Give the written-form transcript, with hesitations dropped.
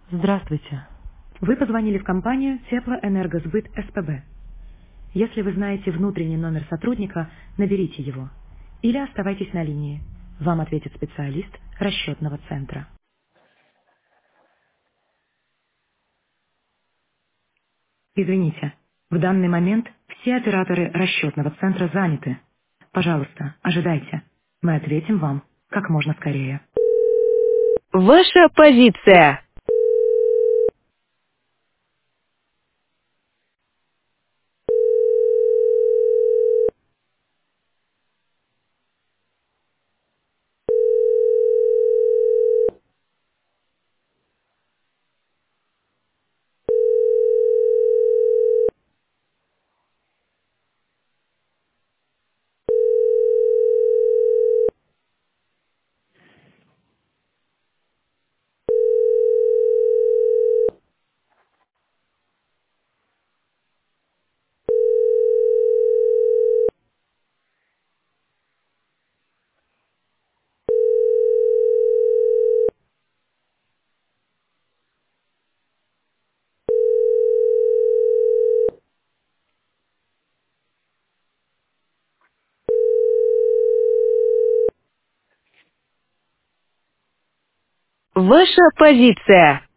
Здравствуйте. Вы позвонили в компанию Теплоэнергосбыт СПБ. Если вы знаете внутренний номер сотрудника, наберите его. Или оставайтесь на линии. Вам ответит специалист расчетного центра. Извините, в данный момент все операторы расчетного центра заняты. Пожалуйста, ожидайте. Мы ответим вам как можно скорее. Ваша позиция. Ваша позиция.